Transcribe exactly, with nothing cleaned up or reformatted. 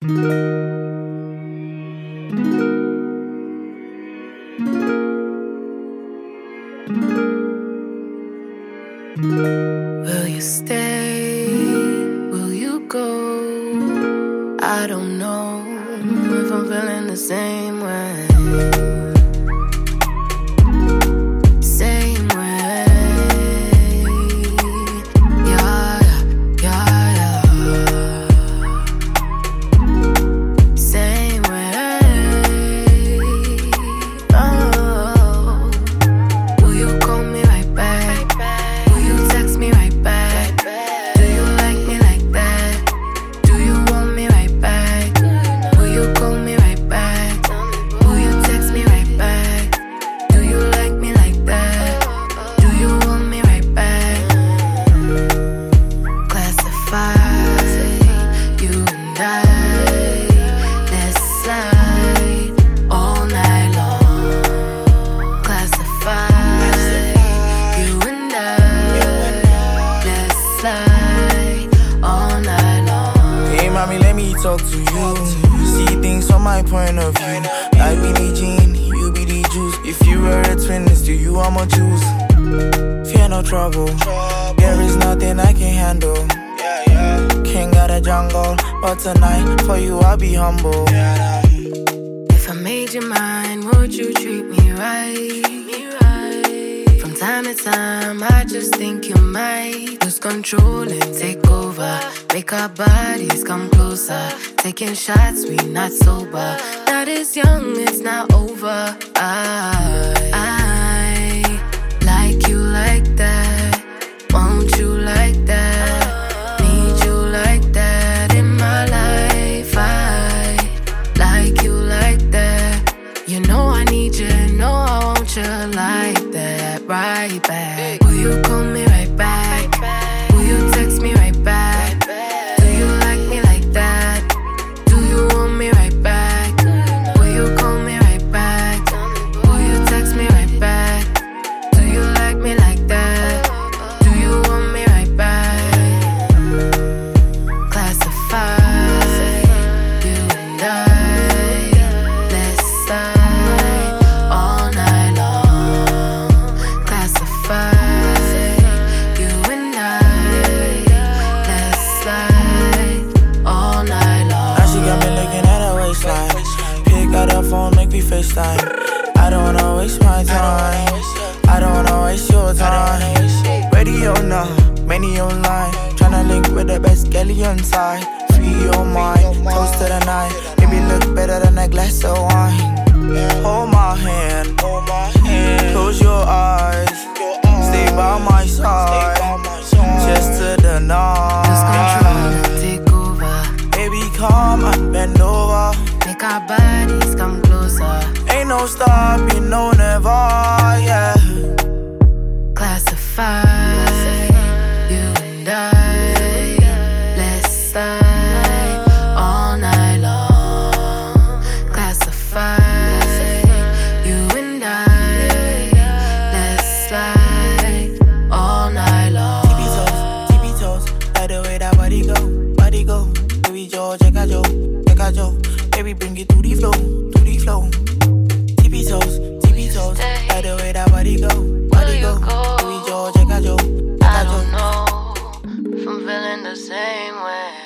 Will you stay? Will you go? I don't know if I'm feeling the same way. Same way. Yeah, yeah, yeah. Same way. Oh, will you call me right back? Will you text me right back? Do you like me like that? Do you want me right back? Will you call me right back? Will you text me right back? Do you like me like that? Do you want me right back? Classified, you and I. Let's slide all night long. Classified, you and I. Let's slide all night long. Hey mommy, let me talk to you. See things from my point of view. I be the gene, you be the juice. If you were a twin, it's to you I'ma choose. Fear no trouble, there is nothing I can handle. King of the jungle, but tonight for you I'll be humble. If I made you mine, would you treat me right? From time to time, I just think you might lose control and take over. Make our bodies come closer. Taking shots, we not sober. Not as young, it's not over. I, I like you like that. Want you like that. Need you like that in my life. I like you like that. You know I need you, know I want you like that. Right back. Will you call me right back? Will you text me right back? Do you like me like that? Do you want me right back? Will you call me right back? Will you text me right back? Do you like me like that? Do you want me right back? Classified, you and I. Let's slide all night long. Classified, you and I. Let's slide all night long. Now she got me looking at her waistline. Pick out her phone, make me FaceTime. I don't wanna waste my time. I don't wanna waste your time. Radio now, many online. Tryna link with the best girlie on side. Free your mind, toast to the night. Maybe look better than a glass of wine. Hold my hand, close your eyes. Stay by my side, just to the Lose control night. and take over. Baby, come and bend over. Make our bodies come closer. Ain't no stopping, no never, yeah. Classified, you and I. Let's slide all night long. Classified, you and I. Let's slide all night long. Tippy toes, tippy toes, like the way that body go, body go. Baby Joe, check out Joe, check out Joe. Baby, bring it to the flow, to the flow. Tippy toes, tippy toes, like the way that body go, body go. Baby Joe, check out Joe, check I out don't Joe. know if I'm feeling the same way.